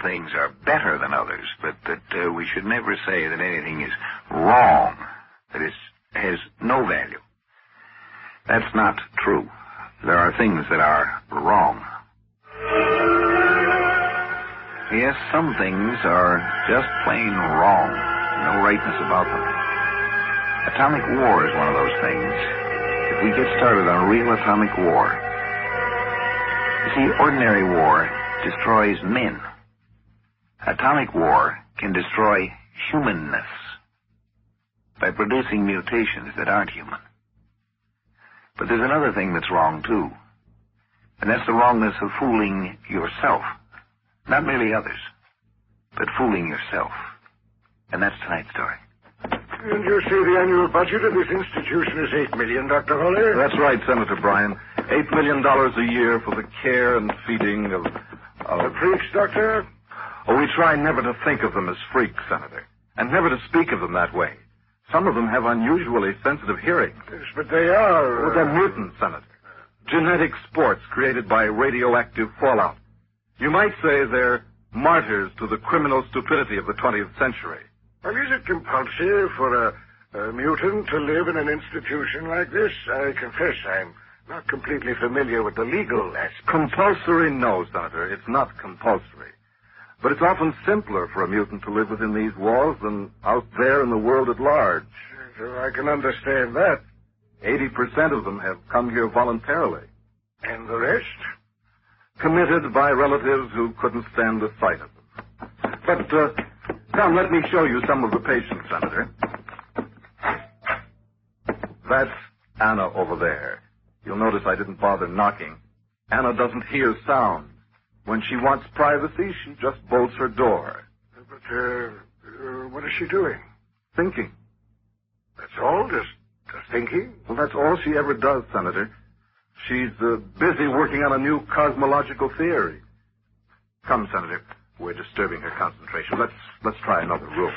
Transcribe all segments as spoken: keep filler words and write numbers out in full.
things are better than others, but that uh, we should never say that anything is wrong, that it has no value. That's not true. There are things that are wrong. Yes, some things are just plain wrong. No rightness about them. Atomic war is one of those things. If we get started on a real atomic war... You see, ordinary war destroys men. Atomic war can destroy humanness by producing mutations that aren't human. But there's another thing that's wrong, too. And that's the wrongness of fooling yourself. Not merely others, but fooling yourself. And that's tonight's story. And you say the annual budget of this institution is eight million dollars, Doctor Hawley? That's right, Senator Bryan. Eight million dollars a year for the care and feeding of... of... The freaks, Doctor? Oh, we try never to think of them as freaks, Senator. And never to speak of them that way. Some of them have unusually sensitive hearing. Yes, but they are... Oh, they're mutants, Senator. Genetic sports created by radioactive fallout. You might say they're martyrs to the criminal stupidity of the twentieth century. Well, is it compulsory for a, a mutant to live in an institution like this? I confess I'm not completely familiar with the legal aspects. Compulsory? No, Senator. It's not compulsory. But it's often simpler for a mutant to live within these walls than out there in the world at large. So I can understand that. Eighty percent of them have come here voluntarily. And the rest? Committed by relatives who couldn't stand the sight of them. But, uh, come, let me show you some of the patients, Senator. That's Anna over there. You'll notice I didn't bother knocking. Anna doesn't hear sound. When she wants privacy, she just bolts her door. But, uh, uh, what is she doing? Thinking. That's all? Just, just thinking? Well, that's all she ever does, Senator. She's uh, busy working on a new cosmological theory. Come, Senator. We're disturbing her concentration. Let's let's try another room.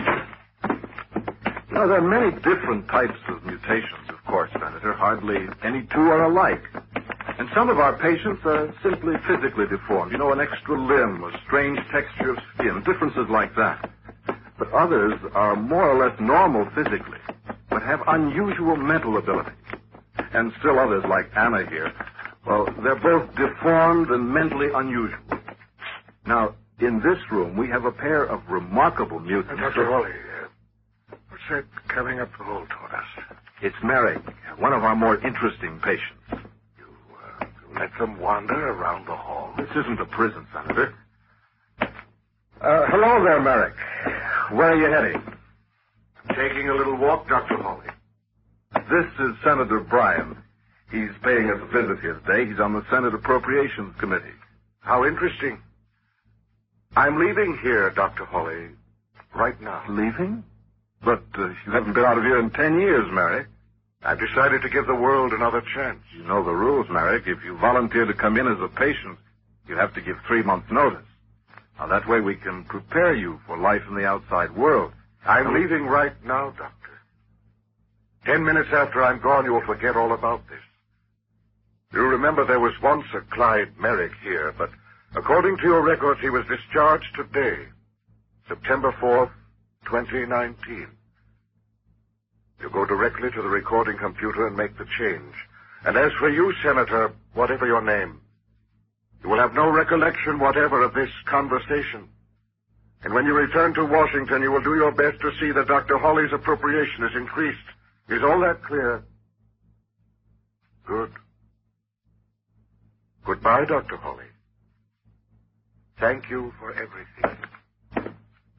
Now, there are many different types of mutations, of course, Senator. Hardly any two are alike. And some of our patients are simply physically deformed. You know, an extra limb, a strange texture of skin, differences like that. But others are more or less normal physically, but have unusual mental abilities. And still others, like Anna here, well, they're both deformed and mentally unusual. Now, in this room, we have a pair of remarkable mutants. Uh, Doctor Hawley, uh, what's that coming up the hall toward us? It's Merrick, one of our more interesting patients. You, uh, you let them wander around the hall? This isn't a prison, Senator. Uh, hello there, Merrick. Where are you heading? Taking a little walk, Doctor Hawley. This is Senator Bryan. He's paying us a visit here today. He's on the Senate Appropriations Committee. How interesting. I'm leaving here, Doctor Hawley, right now. Leaving? But uh, you haven't been out of here in ten years, Merrick. I've decided to give the world another chance. You know the rules, Merrick. If you volunteer to come in as a patient, you have to give three months' notice. Now, that way we can prepare you for life in the outside world. I'm leaving right now, Doctor. Ten minutes after I'm gone, you'll forget all about this. You remember there was once a Clyde Merrick here, but according to your records, he was discharged today, September fourth, twenty nineteen. You go directly to the recording computer and make the change. And as for you, Senator, whatever your name, you will have no recollection whatever of this conversation. And when you return to Washington, you will do your best to see that Doctor Hawley's appropriation is increased. Is all that clear? Good. Goodbye, Doctor Hawley. Thank you for everything.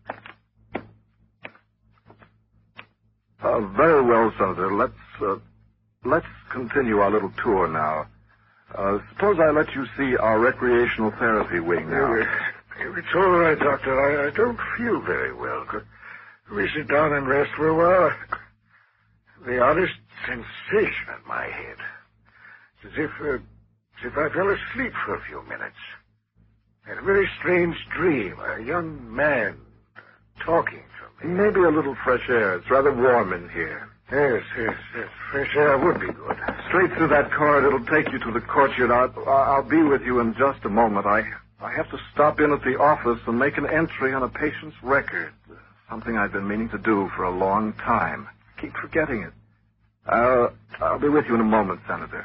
Uh, very well, Senator. Let's, uh, let's continue our little tour now. Uh, suppose I let you see our recreational therapy wing now. It's all right, Doctor. I, I don't feel very well. Could we sit down and rest for a while? The oddest sensation in my head. It's as if, uh, as if I fell asleep for a few minutes. I had a very strange dream. A young man talking to me. Maybe a little fresh air. It's rather warm in here. Yes, yes, yes. Fresh air would be good. Straight through that corridor. It'll take you to the courtyard. I'll, I'll be with you in just a moment. I I have to stop in at the office and make an entry on a patient's record. Something I've been meaning to do for a long time. Keep forgetting it. Uh, I'll be with you in a moment, Senator.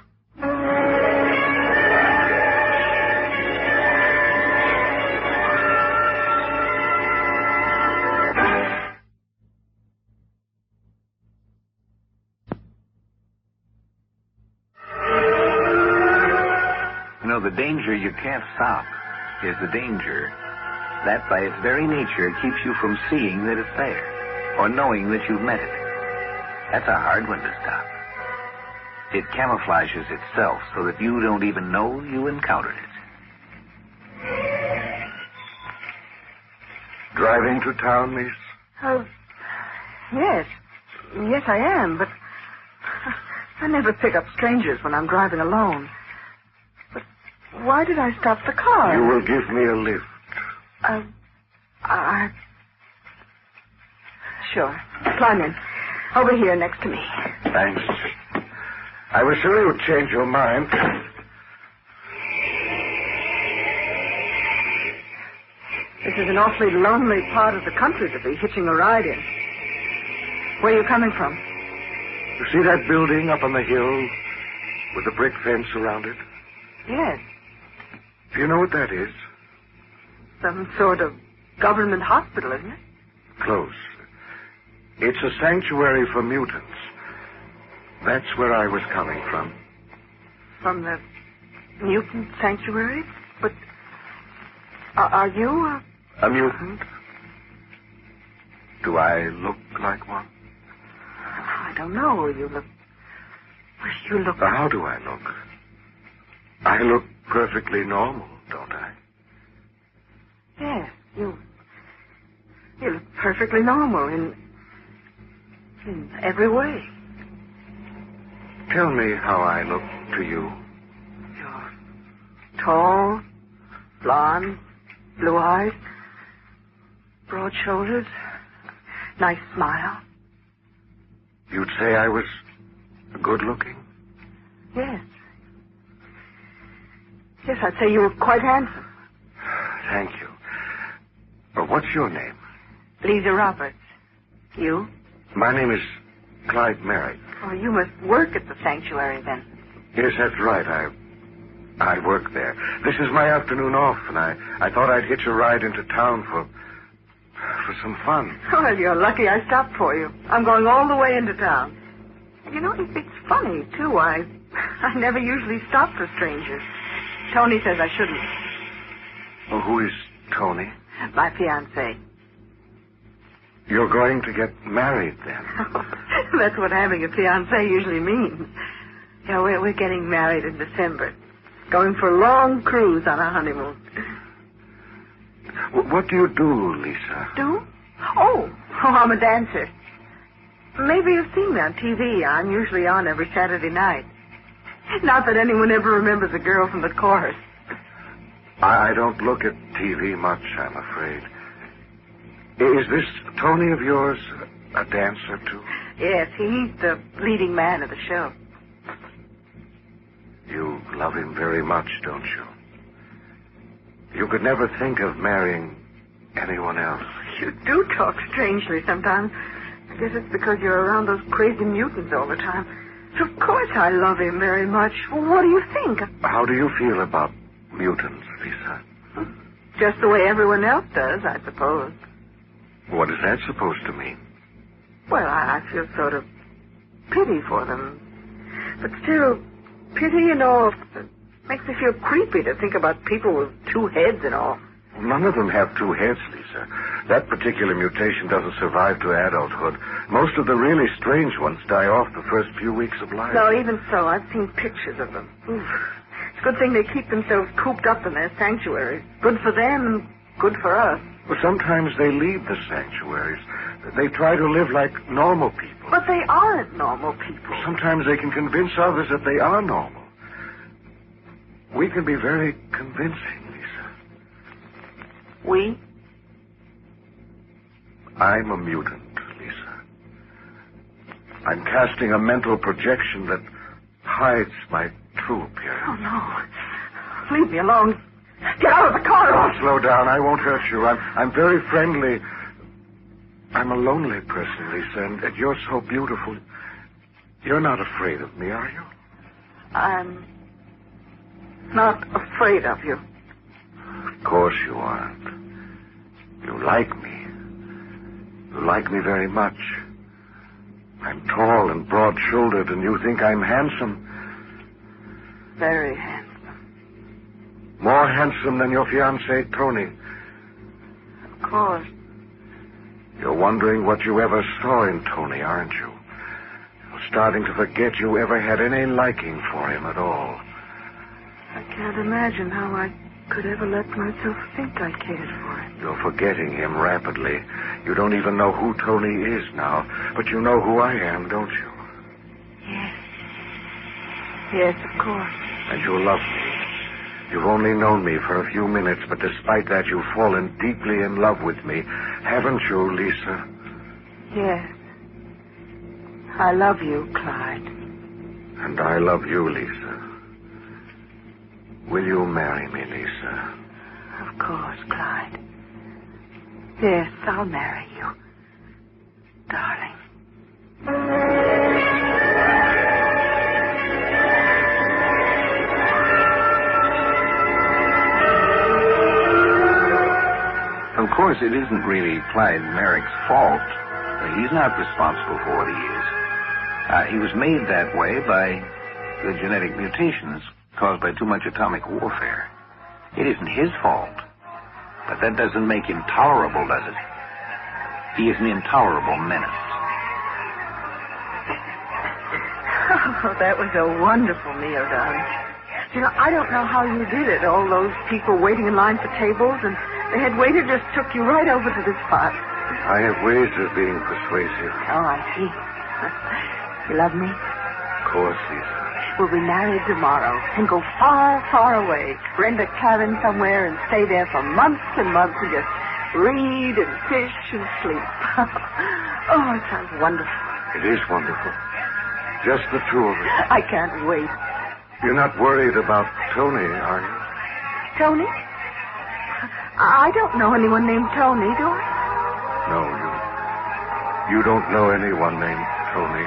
You know, the danger you can't stop is the danger that, by its very nature, keeps you from seeing that it's there or knowing that you've met it. That's a hard one to stop. It camouflages itself so that you don't even know you encountered it. Driving to town, miss? Oh, yes. Yes, I am, but I never pick up strangers when I'm driving alone. But why did I stop the car? You will give me a lift. Uh, I... Sure. Climb in. Over here next to me. Thanks. I was sure you would change your mind. This is an awfully lonely part of the country to be hitching a ride in. Where are you coming from? You see that building up on the hill with the brick fence around it? Yes. Do you know what that is? Some sort of government hospital, isn't it? Close. It's a sanctuary for mutants. That's where I was coming from. From the mutant sanctuary? But are, are you a... A mutant? Do I look like one? I don't know. You look... You look... How do I look? I look perfectly normal, don't I? Yes, you... You look perfectly normal in... in every way. Tell me how I look to you. You're tall, blonde, blue eyes, broad shoulders, nice smile. You'd say I was good looking? Yes. Yes, I'd say you were quite handsome. Thank you. But what's your name? Lisa Roberts. You? My name is Clyde Merrick. Oh, you must work at the sanctuary then. Yes, that's right. I I work there. This is my afternoon off, and I, I thought I'd hitch a ride into town for for some fun. Well, you're lucky I stopped for you. I'm going all the way into town. You know, it's funny, too. I I never usually stop for strangers. Tony says I shouldn't. Well, who is Tony? My fiancé. You're going to get married, then? That's what having a fiancé usually means. Yeah, we're, we're getting married in December. Going for a long cruise on our honeymoon. What do you do, Lisa? Do? Oh, oh, I'm a dancer. Maybe you've seen me on T V. I'm usually on every Saturday night. Not that anyone ever remembers a girl from the chorus. I don't look at T V much, I'm afraid. Is this Tony of yours a dancer, too? Yes, he's the leading man of the show. You love him very much, don't you? You could never think of marrying anyone else. You do talk strangely sometimes. I guess it's because you're around those crazy mutants all the time. Of course I love him very much. Well, what do you think? How do you feel about mutants, Lisa? Just the way everyone else does, I suppose. What is that supposed to mean? Well, I, I feel sort of pity for them. But still, pity and all makes me feel creepy to think about people with two heads and all. None of them have two heads, Lisa. That particular mutation doesn't survive to adulthood. Most of the really strange ones die off the first few weeks of life. No, even so, I've seen pictures of them. Oof. It's a good thing they keep themselves cooped up in their sanctuaries. Good for them and good for us. Well, sometimes they leave the sanctuaries. They try to live like normal people. But they aren't normal people. Sometimes they can convince others that they are normal. We can be very convincing, Lisa. We? I'm a mutant, Lisa. I'm casting a mental projection that hides my true appearance. Oh, no. Leave me alone. Get out of the car. Oh, slow down. I won't hurt you. I'm, I'm very friendly. I'm a lonely person, Lisa, and, and you're so beautiful. You're not afraid of me, are you? I'm not afraid of you. Of course you aren't. You like me. You like me very much. I'm tall and broad-shouldered, and you think I'm handsome. Very handsome. More handsome than your fiancé, Tony. Of course. You're wondering what you ever saw in Tony, aren't you? You're starting to forget you ever had any liking for him at all. I can't imagine how I could ever let myself think I cared for him. You're forgetting him rapidly. You don't even know who Tony is now, but you know who I am, don't you? Yes. Yes, of course. And you love me. You've only known me for a few minutes, but despite that, you've fallen deeply in love with me. Haven't you, Lisa? Yes. I love you, Clyde. And I love you, Lisa. Will you marry me, Lisa? Of course, Clyde. Yes, I'll marry you. Darling. Of course, it isn't really Clyde Merrick's fault. He's not responsible for what he is. Uh, he was made that way by the genetic mutations caused by too much atomic warfare. It isn't his fault. But that doesn't make him tolerable, does it? He is an intolerable menace. Oh, that was a wonderful meal, darling. You know, I don't know how you did it. All those people waiting in line for tables, and the head waiter just took you right over to the spot. I have ways of being persuasive. Oh, I see. You love me? Of course, Lisa. We'll be married tomorrow and go far, far away. Rent a cabin somewhere and stay there for months and months and just read and fish and sleep. Oh, it sounds wonderful. It is wonderful. Just the two of us. I can't wait. You're not worried about Tony, are you? Tony? I don't know anyone named Tony, do I? No, you... You don't know anyone named Tony.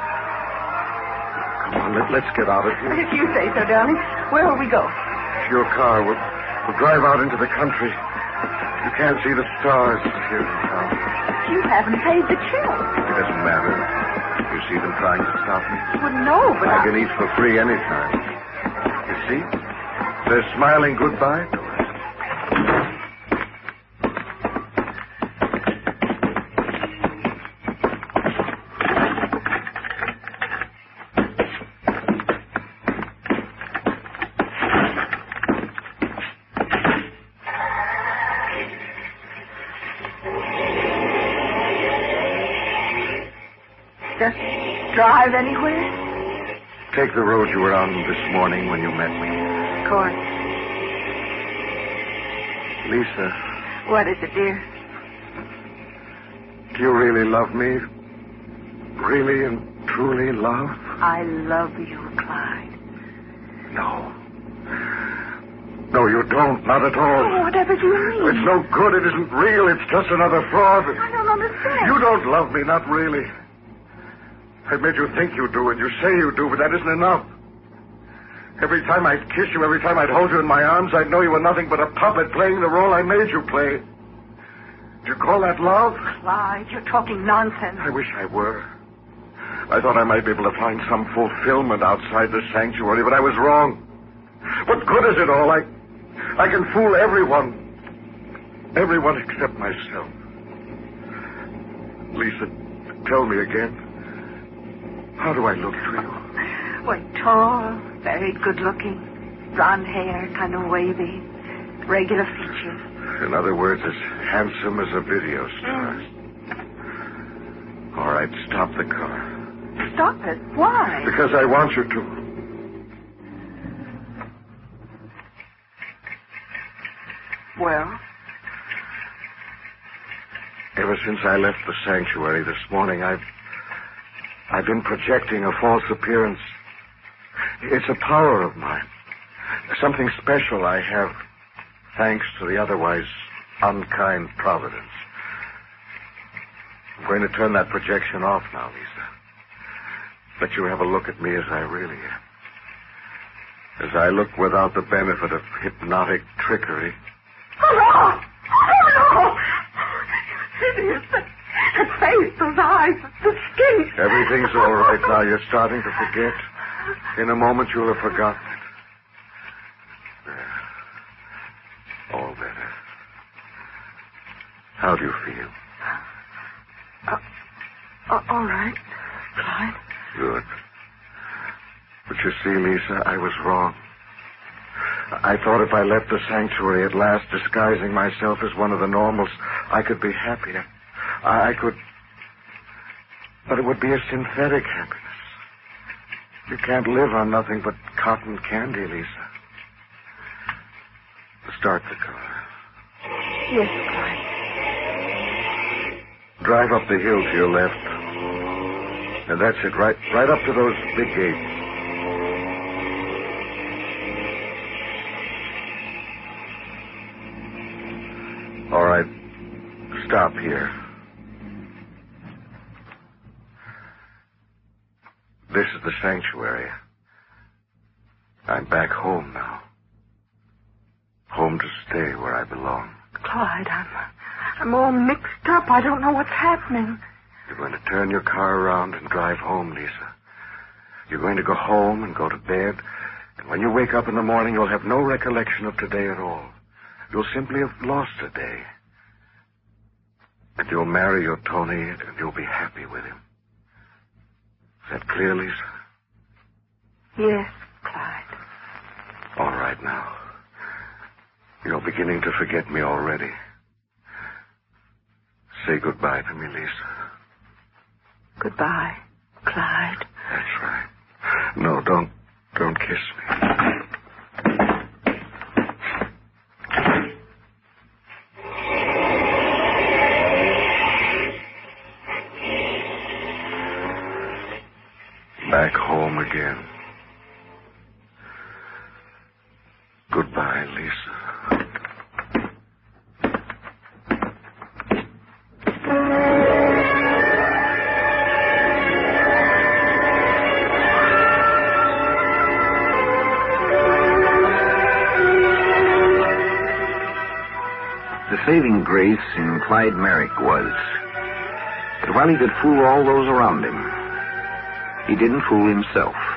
Come on, let, let's get out of here. If you say so, darling. Where will we go? To your car. We'll, we'll drive out into the country. You can't see the stars here in town. You haven't paid the chill. It doesn't matter. You see them trying to stop me? Well, no, but I I... can eat for free anytime. You see? They're smiling goodbye to us. Just drive anywhere? Take the road you were on this morning when you met me. Of course. Lisa, What is it, dear? do you really love me? Really and truly love? I love you, Clyde. No. No, you don't. Not at all. Oh, whatever do you mean? It's no good. It isn't real. It's just another fraud. I don't understand. You don't love me, not really. I've made you think you do, and you say you do, but that isn't enough. Every time I'd kiss you, every time I'd hold you in my arms, I'd know you were nothing but a puppet playing the role I made you play. Do you call that love? Clyde, you're talking nonsense. I wish I were. I thought I might be able to find some fulfillment outside the sanctuary, but I was wrong. What good is it all? I, I can fool everyone. Everyone except myself. Lisa, tell me again. How do I look to you? Why, tall, very good-looking, blonde hair, kind of wavy, regular features. In other words, as handsome as a video star. All right, stop the car. Stop it. Why? Because I want you to. Well? Ever since I left the sanctuary this morning, I've... I've been projecting a false appearance. It's a power of mine. Something special I have thanks to the otherwise unkind Providence. I'm going to turn that projection off now, Lisa. Let you have a look at me as I really am. As I look without the benefit of hypnotic trickery. Oh, no! Oh, no! It is the, the face, those eyes, the skin. Everything's all right now. You're starting to forget. In a moment, you'll have forgotten it. There. All better. How do you feel? Uh, uh, all right, Clyde. Good. But you see, Lisa, I was wrong. I thought if I left the sanctuary at last, disguising myself as one of the normals, I could be happier. I, I could... But it would be a synthetic happiness. You can't live on nothing but cotton candy, Lisa. Start the car. Yes, Clyde. Drive up the hill to your left. And that's it, right, right up to those big gates. All right. Stop here. This is the sanctuary. I'm back home now. Home to stay where I belong. Clyde, I'm, I'm all mixed up. I don't know what's happening. You're going to turn your car around and drive home, Lisa. You're going to go home and go to bed. And when you wake up in the morning, you'll have no recollection of today at all. You'll simply have lost a day. And you'll marry your Tony, and you'll be happy with him. Is that clear, Lisa? Yes, Clyde. All right now. You're beginning to forget me already. Say goodbye to me, Lisa. Goodbye, Clyde. That's right. No, don't, don't kiss me. Back home again. Goodbye, Lisa. The saving grace in Clyde Merrick was that while he could fool all those around him, he didn't fool himself.